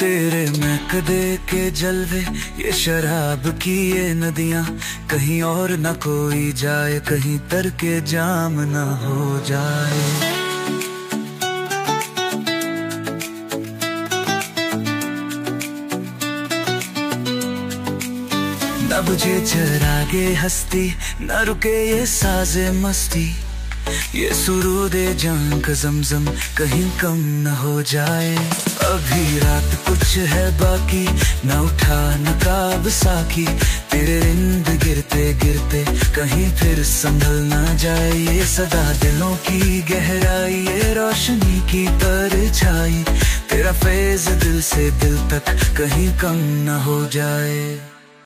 तेरे महकदे के जलवे, ये शराब की ये नदियां, कहीं और न कोई जाए, कहीं तर के जाम न हो जाए। न बुझे चरागे हस्ती, न रुके ये साजे मस्ती, ये सुरूदे जान का ज़मज़म कहीं कम न हो जाए। अभी रात कुछ है बाकी, न उठा नकाब साकी, तेरे रिंद गिरते गिरते कहीं फिर संभल न जाए। ये सदा दिलों की गहराई, ये रोशनी की परछाई, तेरा फैज़ दिल से दिल तक कहीं कम न हो जाए।